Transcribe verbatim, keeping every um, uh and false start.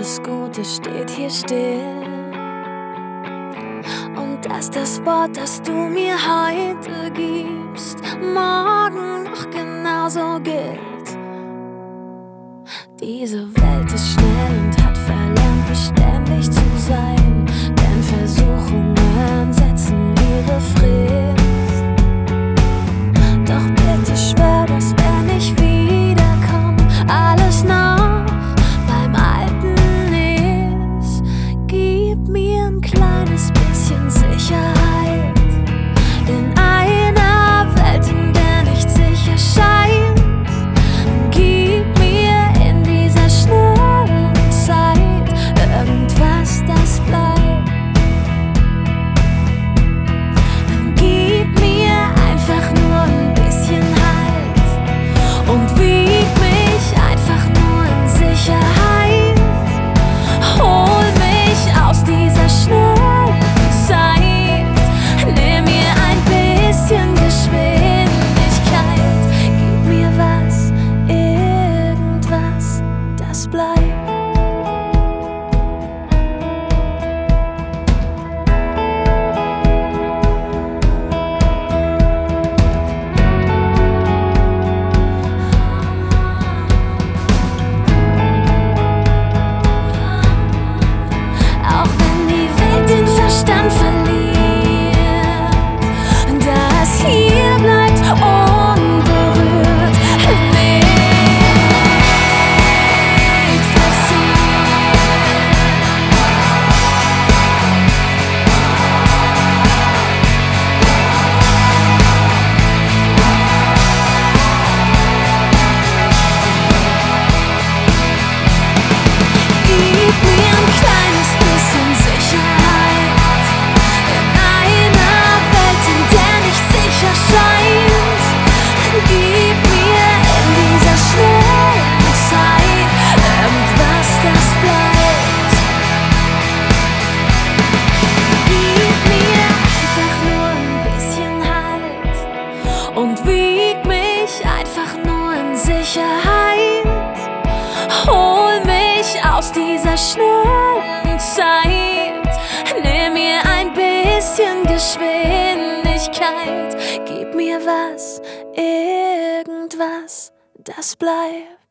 alles Gute steht hier still. Und dass das Wort, das du mir heute gibst, morgen noch genauso gilt. Diese Welt ist schnell und hat verlernt, beständig zu sein, denn Versuchungen setzen ihre Frist. Doch bitte schwör, dass wenn ich wiederkomm, alles noch beim Alten ist. Gib mir ein kleines bisschen Sicherheit in einer Welt, in der nicht sicher scheint. Gib mir in dieser schnellen Zeit irgendwas, das bleibt. Gib mir einfach nur ein bisschen Halt und wieg mich einfach nur in Sicherheit. Hol mich aus dieser schnellen Zeit. Nimm mir ein bisschen Geschwindigkeit. Gib mir was, irgendwas, das bleibt. Auch wenn die Welt den Verstand verliert, das hier bleibt unberührt. Nichts passiert. Gib mir ein kleines bisschen Sicherheit in einer Welt, in der nicht sicher scheint. Gib mir in dieser schnellen Zeit irgendwas, das bleibt. Gib mir einfach nur ein bisschen Halt und wieg mich einfach nur in Sicherheit. Hol mich aus dieser schnellen Zeit. Nimm mir ein bisschen Geschwindigkeit. Gib mir was, irgendwas, das bleibt.